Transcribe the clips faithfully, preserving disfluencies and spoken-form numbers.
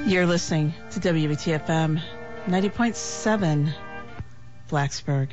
You're listening to W B T F M ninety point seven Blacksburg.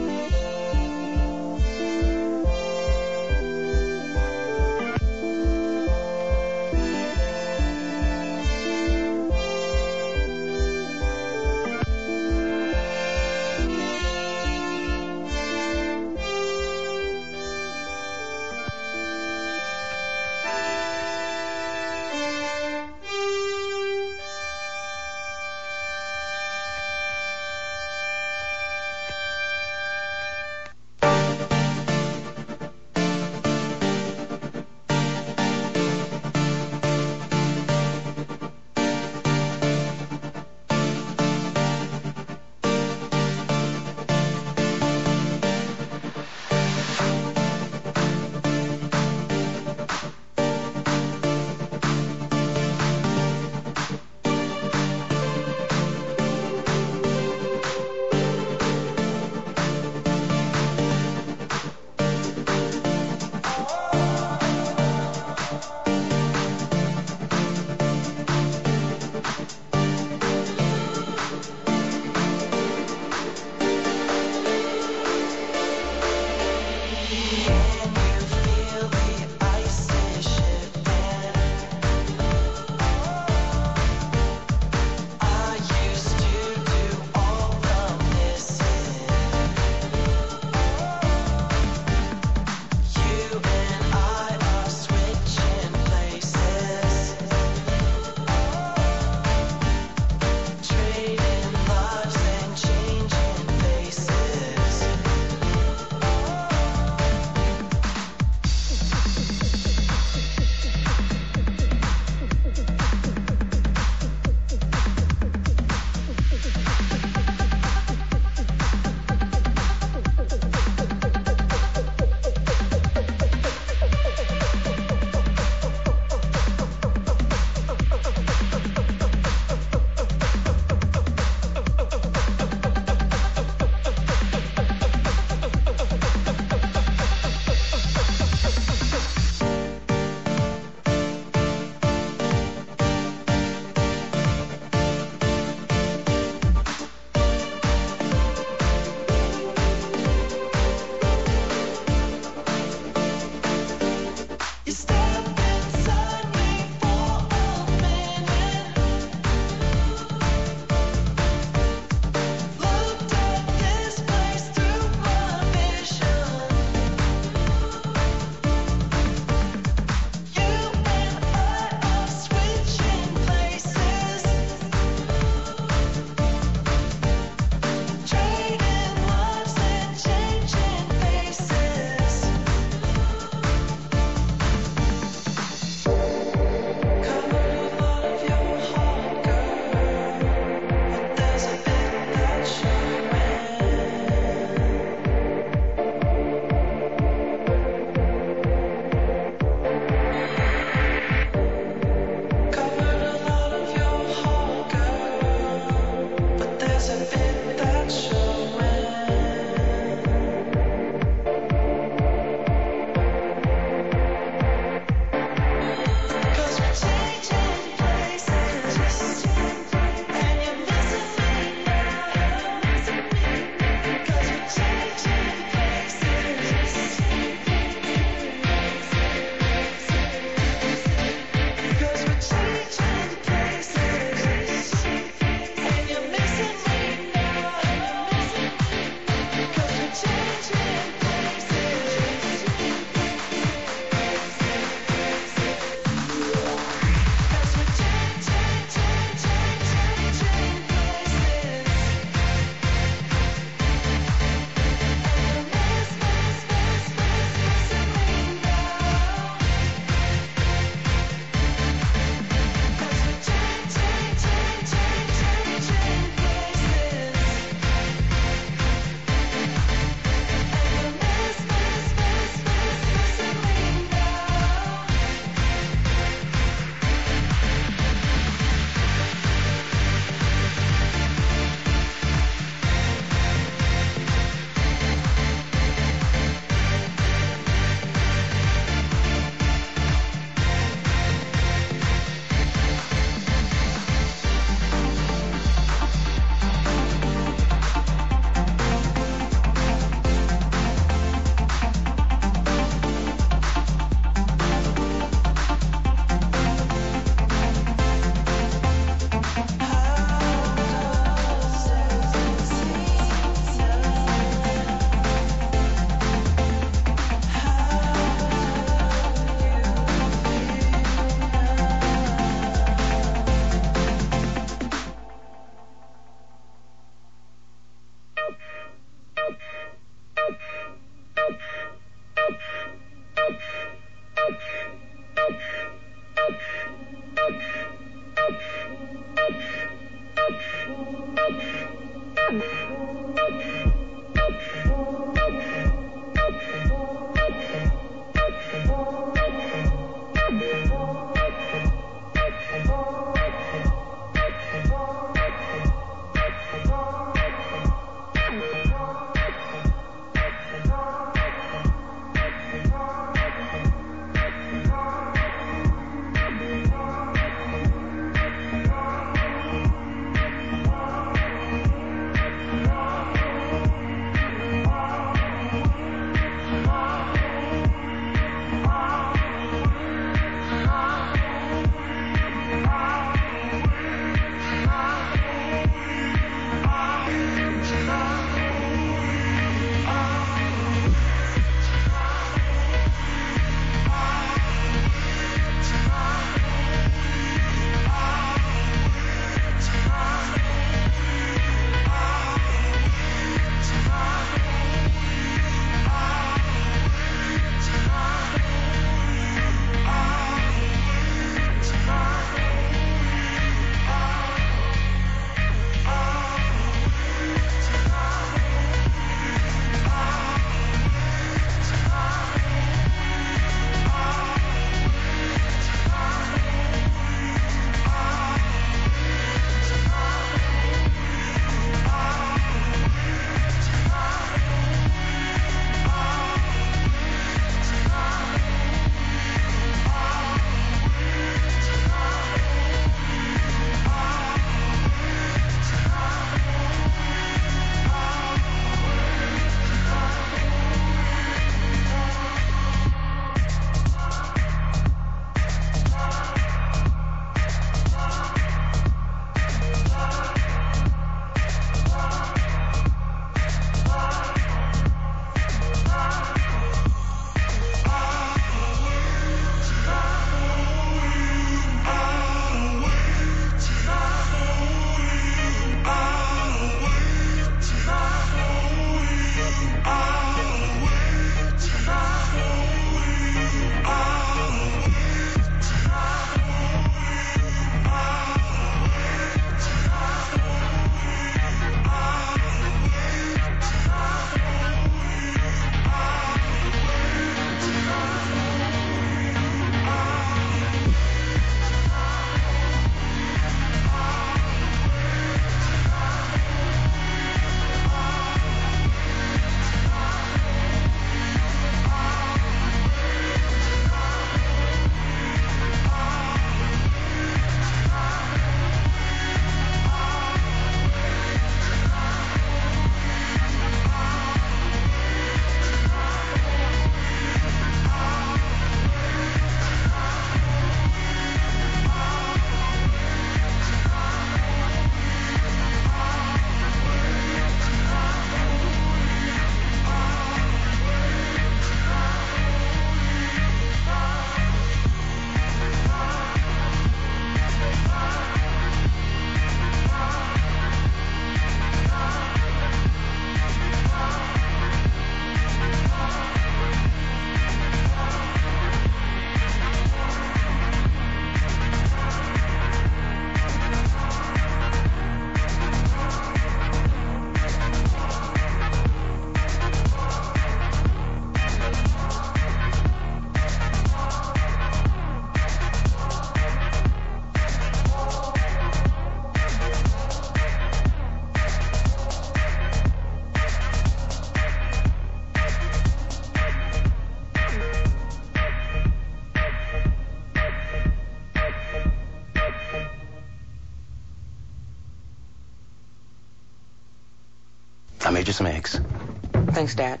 some eggs. Thanks, Dad.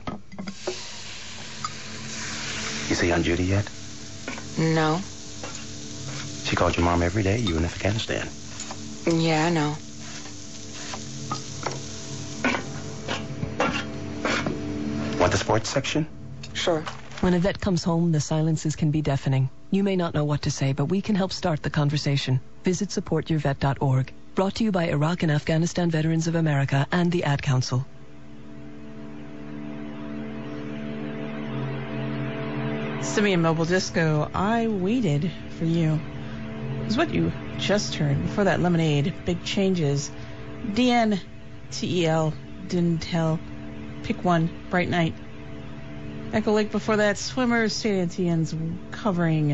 You see Aunt Judy yet? No. She called your mom every day. You were in Afghanistan. Yeah, I know. Want the sports section? Sure. When a vet comes home, the silences can be deafening. You may not know what to say, but we can help start the conversation. Visit support your vet dot org. Brought to you by Iraq and Afghanistan Veterans of America and the Ad Council. Simeon Mobile Disco, I Waited for You. Is what you just heard. Before that, Lemonade, Big Changes. D N, T E L, Didn't Tell. Pick One, Bright Night. Echo Lake before that, Swimmers, Sadie Etienne's covering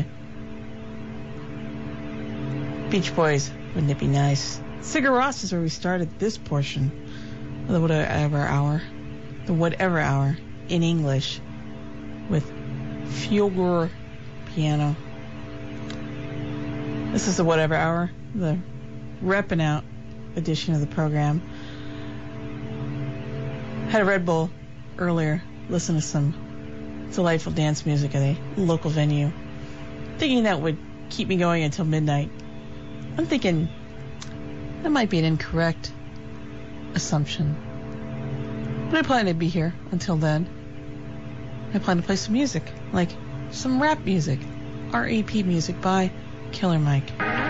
Beach Boys, Wouldn't It Be Nice? Sigur Rós is where we started this portion of the Whatever Hour. The Whatever Hour in English with Fjolgur piano. This is the Whatever Hour, the repping out edition of the program. Had a Red Bull earlier, listen to some delightful dance music at a local venue, thinking that would keep me going until midnight. I'm thinking that might be an incorrect assumption, but I plan to be here until then. I plan to play some music, like some rap music, R A P music by Killer Mike.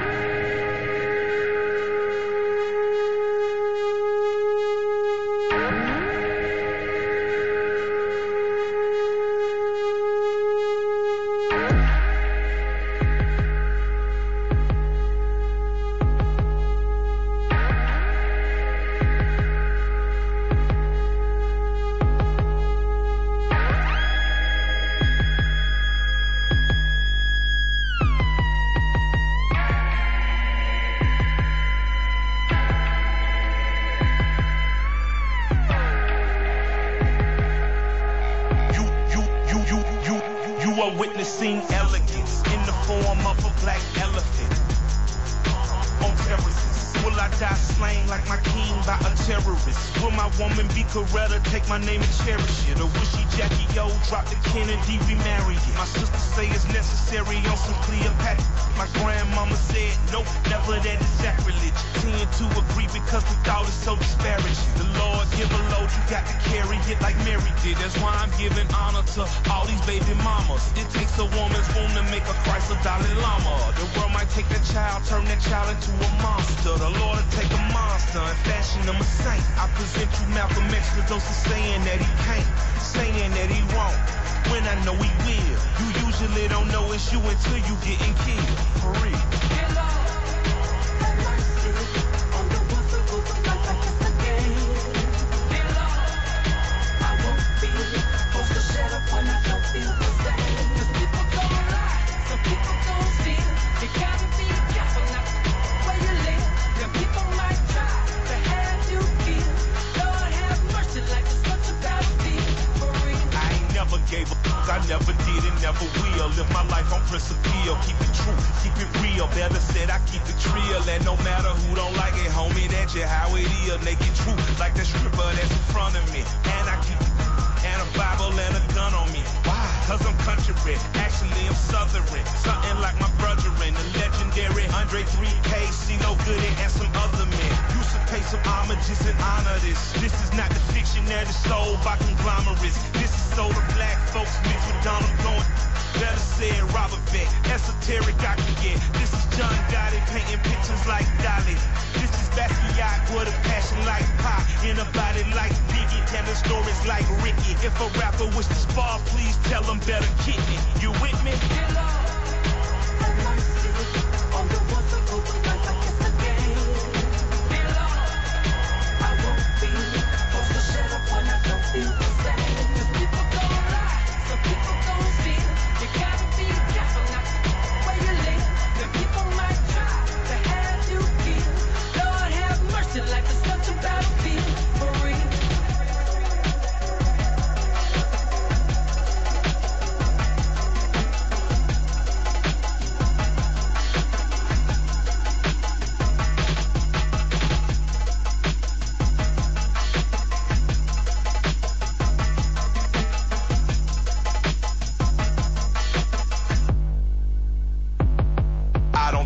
Witnessing elegance in the form of a black elephant on terraces. Will I die slain like my king by a terrorist? Will my woman be Coretta, take my name and cherish it? Or will she Jackie O, drop the Kennedy, remarry it? My sister say it's necessary on some Cleopatra. My grandmama said nope, never, that is sacrilege. Tend to agree because the thought is so disparaging. The Lord give a load, you got to carry it like Mary did. That's why I'm giving honor to all these baby mamas. It takes a woman's womb to make a Christ a Dalai Lama. The world might take that child, turn that child into a monster. The Lord will take a monster and fashion him a saint. I present you Malcolm X with those saying that he can't, saying that he won't, when I know he will. You usually don't know it's you until you getting killed. For real. I never did and never will. Live my life on principle. Keep it true, keep it real. Better said I keep it real. And no matter who don't like it, homie, that's just how it is. Naked truth, like the stripper that's in front of me. And I keep it, and a Bible and a gun on me. Why? Cause I'm country. Actually, I'm southern. Something like my brethren, the legendary Andre three K, C-No Goody, and some other men. Used to pay some homages and honor this. This is not the fiction that is sold by conglomerates. This is so the black folks mixed with Donald Blunt. Better said Robert Beck, esoteric I can get. This is John Gotti painting pictures like Dolly. This is Basquiat with a passion like pop, in a body like Biggie, telling stories like Ricky. If a rapper wish to spar, please tell him better kick me. You with me?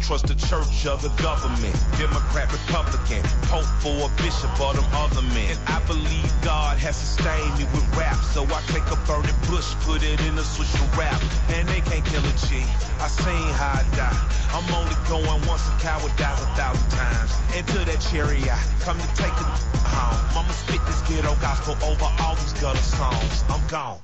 trust the church or the government. Democrat, Republican, Pope for a bishop or them other men. And I believe God has sustained me with rap, so I take a burning bush, put it in a switch of rap. And they can't kill a G. I seen how I die. I'm only going once, a coward dies a thousand times. Into that cherry I come to take a home. Mama spit this ghetto gospel over all these gutter songs. I'm gone.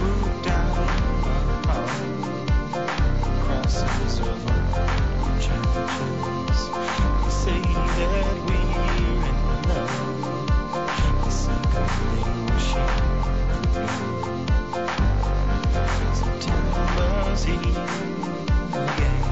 fruit down the park, crosses of churches. We say that we're in love, the second thing she September's here again.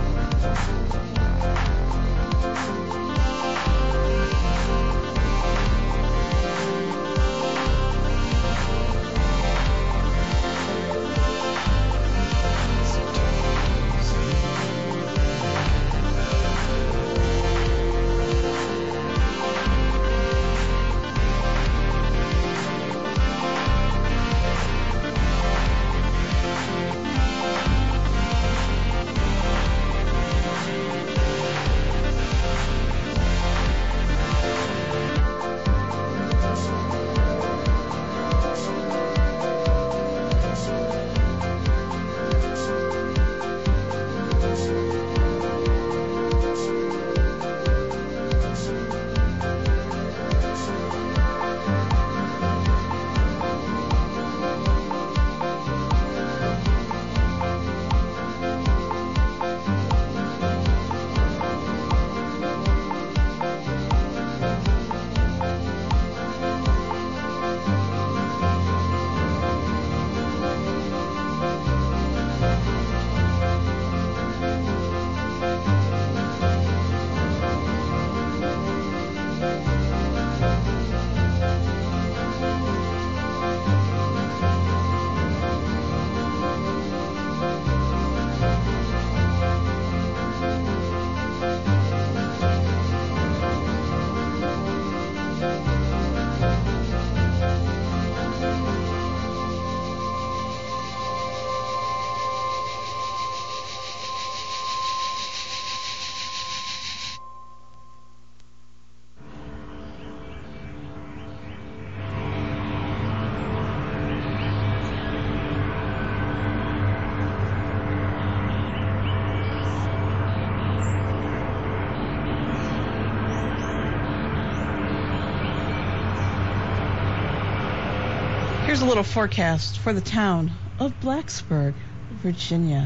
Here's a little forecast for the town of Blacksburg, Virginia.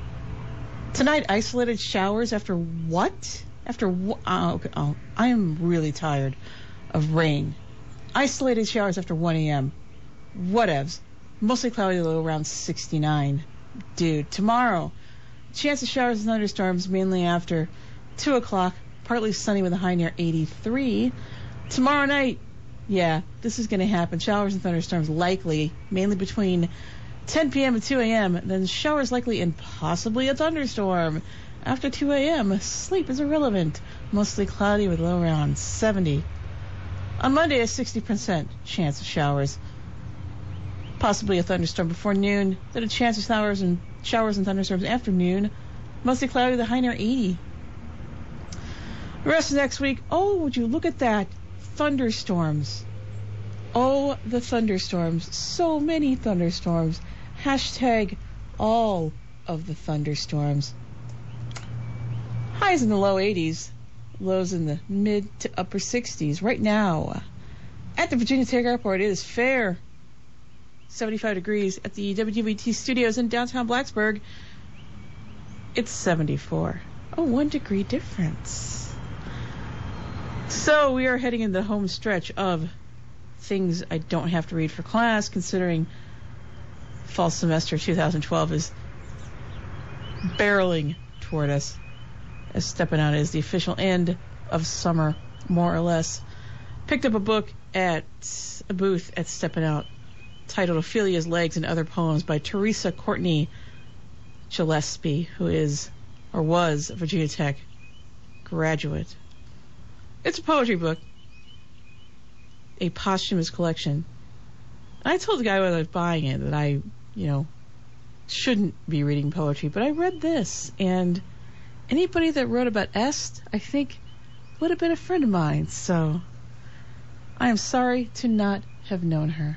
Tonight, isolated showers after what? After what? Oh, okay. Oh, I am really tired of rain. Isolated showers after one a.m. Whatevs. Mostly cloudy, low around sixty-nine. Dude, tomorrow, chance of showers and thunderstorms mainly after two o'clock. Partly sunny with a high near eighty-three. Tomorrow night, yeah, this is going to happen. Showers and thunderstorms likely, mainly between ten p.m. and two a.m. Then showers likely and possibly a thunderstorm. After two a.m., sleep is irrelevant. Mostly cloudy with low around seventy. On Monday, a sixty percent chance of showers. Possibly a thunderstorm before noon. Then a chance of showers and showers and thunderstorms after noon. Mostly cloudy with a high near eighty. The rest of next week, oh, would you look at that? Thunderstorms. Oh, the thunderstorms. So many thunderstorms. Hashtag all of the thunderstorms. Highs in the low eighties. Lows in the mid to upper sixties. Right now, at the Virginia Tech Airport, it is fair. seventy-five degrees. At the W W T studios in downtown Blacksburg, it's seventy-four. Oh, one degree difference. So we are heading in the home stretch of things I don't have to read for class, considering fall semester twenty twelve is barreling toward us, as Steppin' Out is the official end of summer, more or less. Picked up a book at a booth at Steppin' Out titled Ophelia's Legs and Other Poems by Teresa Courtney Gillespie, who is, or was, a Virginia Tech graduate. It's a poetry book, a posthumous collection. I told the guy when I was buying it that I, you know, shouldn't be reading poetry, but I read this, and anybody that wrote about Est, I think, would have been a friend of mine, so I am sorry to not have known her.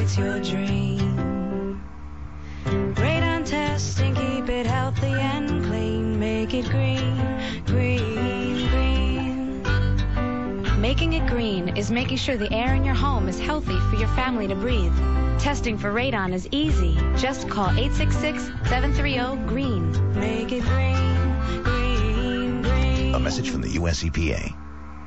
it's your dream. Radon testing, keep it healthy and clean. Make it green, green, green. Making it green is making sure the air in your home is healthy for your family to breathe. Testing for radon is easy. Just call eight six six, seven three zero, GREEN. Make it green, green, green. A message from the U S E P A.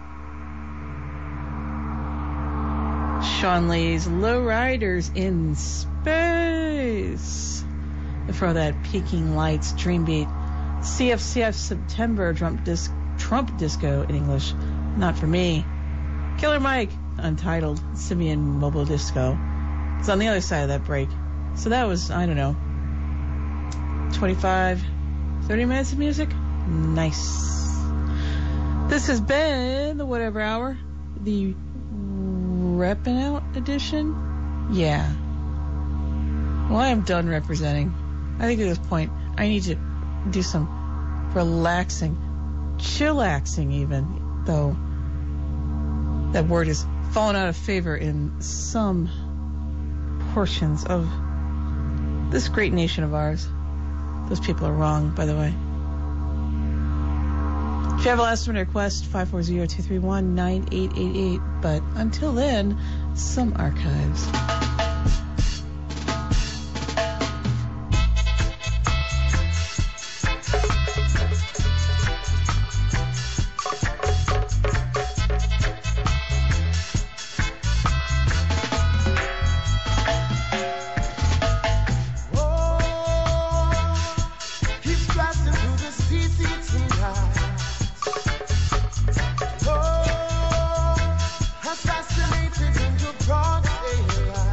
Sean Lee's Lowriders in Space. Before that, Peaking Lights, Dream Beat. C F C F September, Trump, Dis- Trump Disco in English. Not for me. Killer Mike, Untitled, Simeon Mobile Disco. It's on the other side of that break. So that was, I don't know, twenty-five, thirty minutes of music? Nice. This has been the Whatever Hour, the Reppin' Out edition? Yeah. Well, I am done representing. I think at this point, I need to do some relaxing, chillaxing even, though that word is fallen out of favor in some portions of this great nation of ours. Those people are wrong, by the way. If you have a last minute request, five four zero, two three one, nine eight eight eight. But until then, some archives. Assassinated in the broad daylight.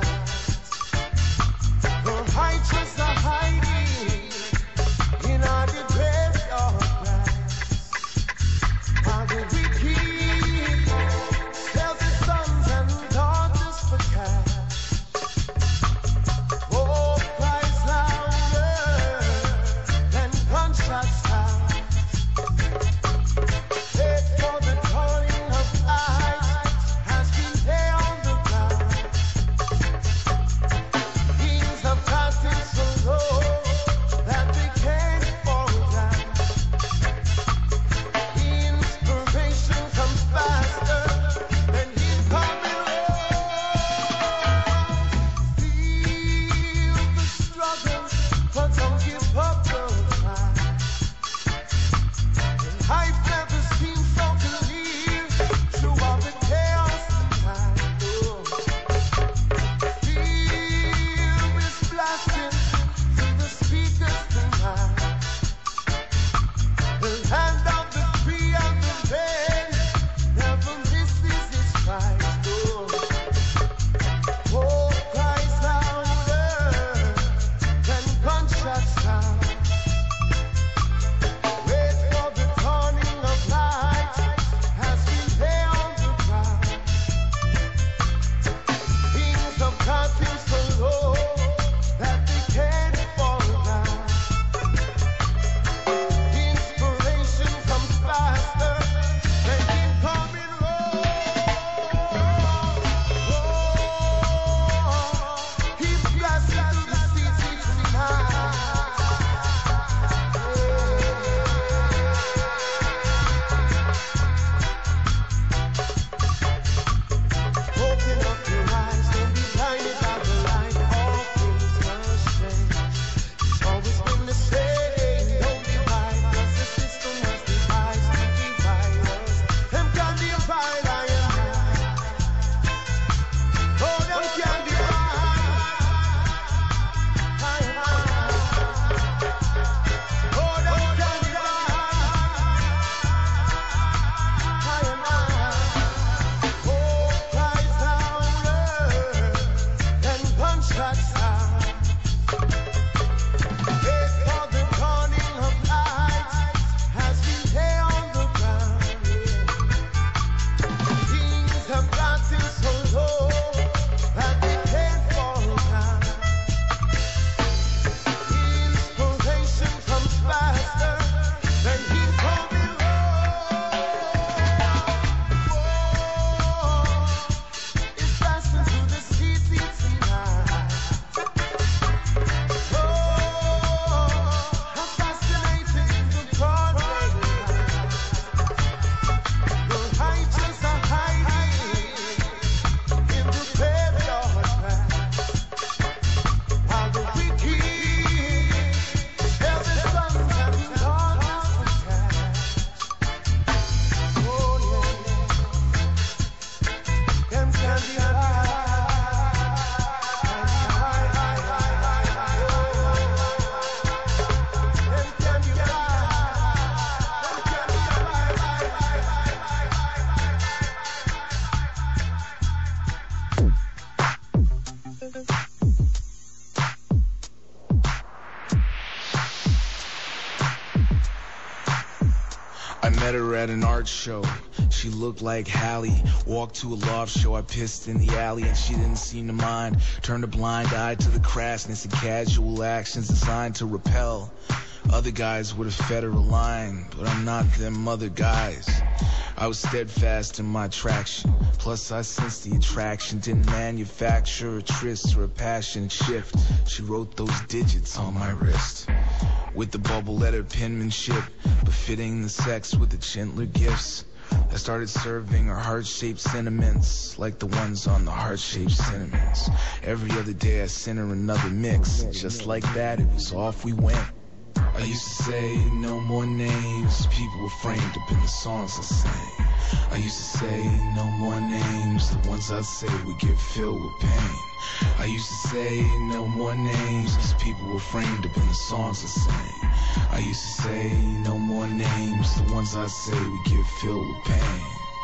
art show. She looked like Hallie. Walked to a loft show, I pissed in the alley, and she didn't seem to mind. Turned a blind eye to the crassness and casual actions designed to repel. Other guys would have fed her a line, but I'm not them other guys. I was steadfast in my attraction. Plus I sensed the attraction didn't manufacture a tryst or a passionate shift. She wrote those digits on my wrist with the bubble letter penmanship befitting the sex with the gentler gifts. I started serving her heart-shaped sentiments like the ones on the heart-shaped sentiments. Every other day I sent her another mix. Just like that, it was off we went. I used to say no more names. People were framed up in the songs I sang. I used to say no more names. The ones I say would get filled with pain. I used to say no more names, cause people were framed up in the songs I sang. I used to say no more names. The ones I say would get filled with pain.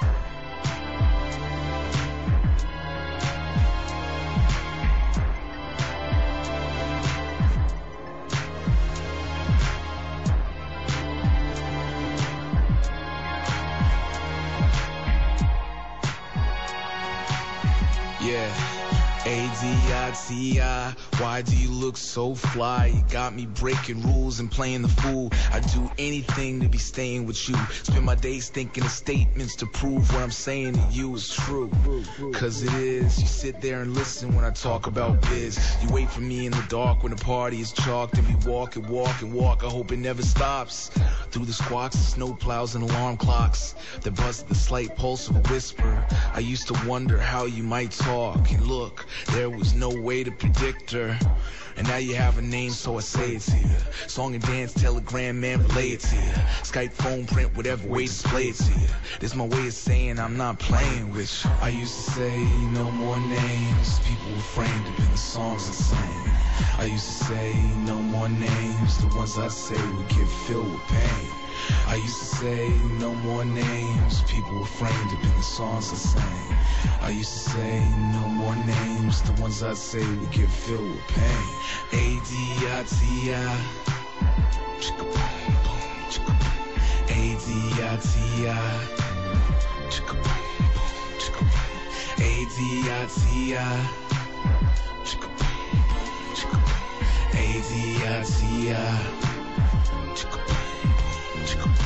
A D I T I, why do you look so fly? You got me breaking rules and playing the fool. I'd do anything to be staying with you. Spend my days thinking of statements to prove what I'm saying to you is true. Cause it is. You sit there and listen when I talk about biz. You wait for me in the dark when the party is chalked, and we walk and walk and walk. I hope it never stops. Through the squawks, the snow plows and alarm clocks that buzz the slight pulse of a whisper. I used to wonder how you might talk, and look, there was no way to predict her. And now you have a name, so I say it to you. Song and dance, telegram, man, relay it to you. Skype, phone, print, whatever way, display it to you. This my way of saying I'm not playing with you. I used to say no more names. People were framed up in the songs I sang. I used to say no more names. The ones I say would get filled with pain. I used to say no more names. People were framed up in the songs I sang. I used to say no more names. The ones I say would get filled with pain. A D I T I, chicka boom boom, chicka boom. A D I T I, chicka boom boom, chicka boom. A D I T I, chicka boom boom, chicka boom. A D I T I, chicka boom boom, chicka boom.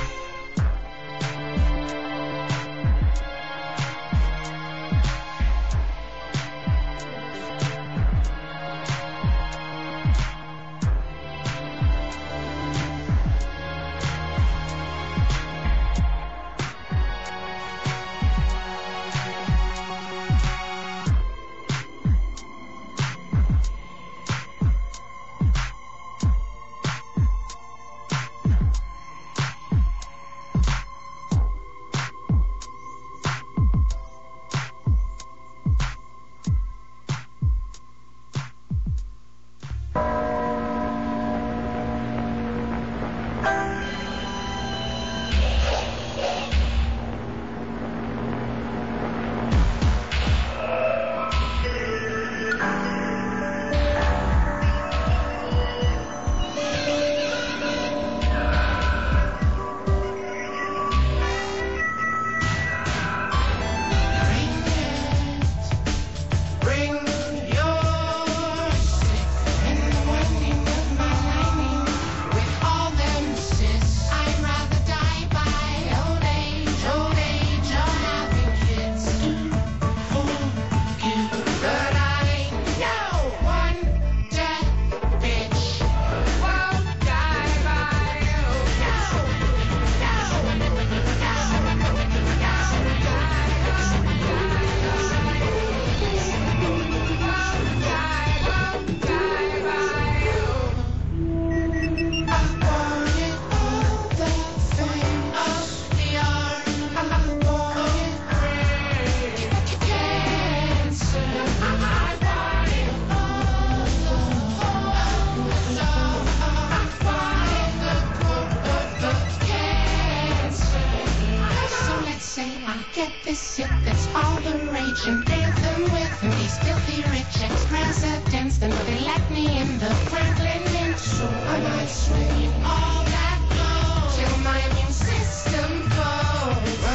Swing all that gold till my immune system falls.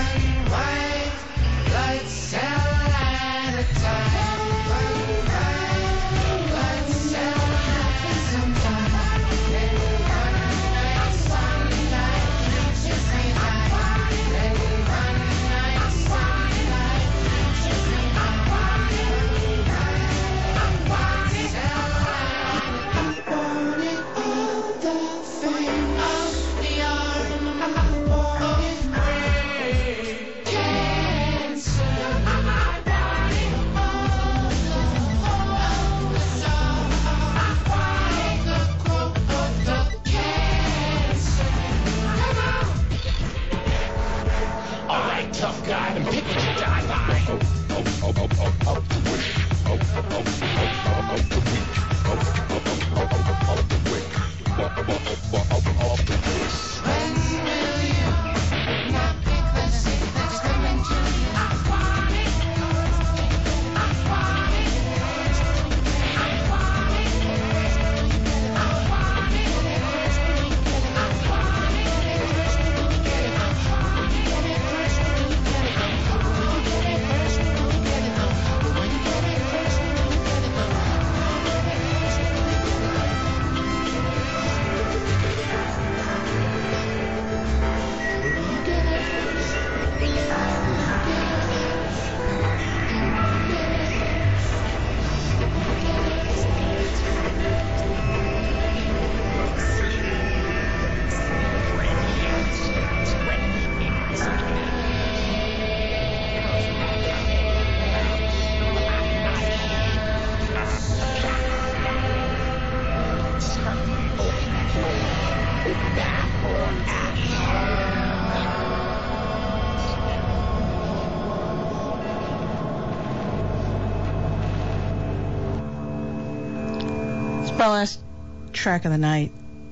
My last track of the night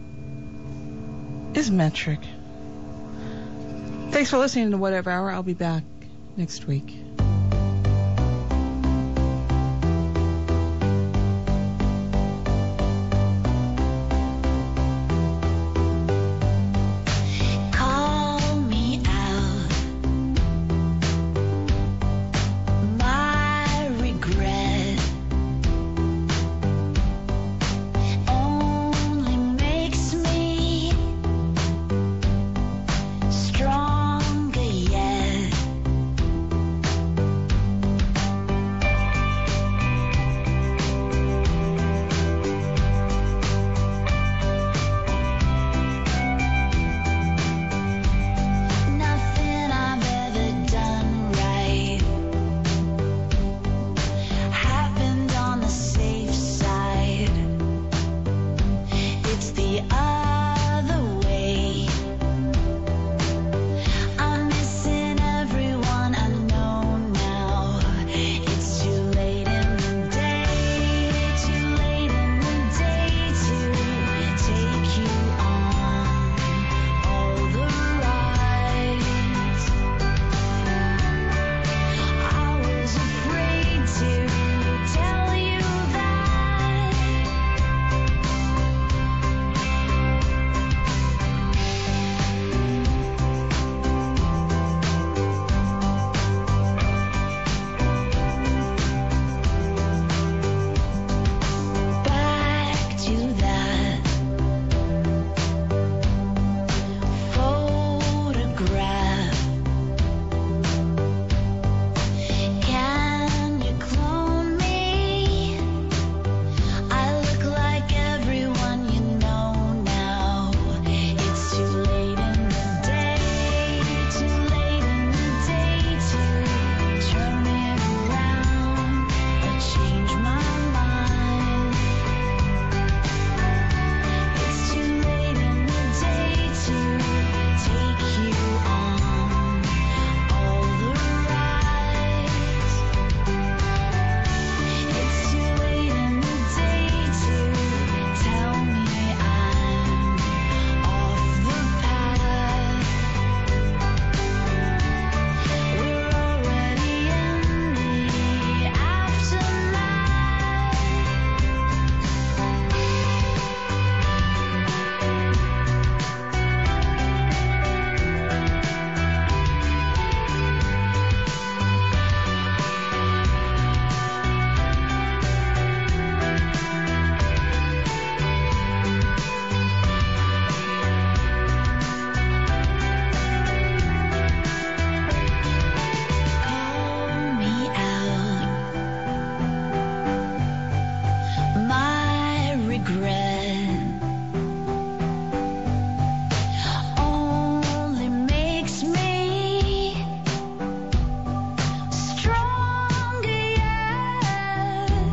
is Metric. Thanks for listening to Whatever Hour. I'll be back next week. Regret.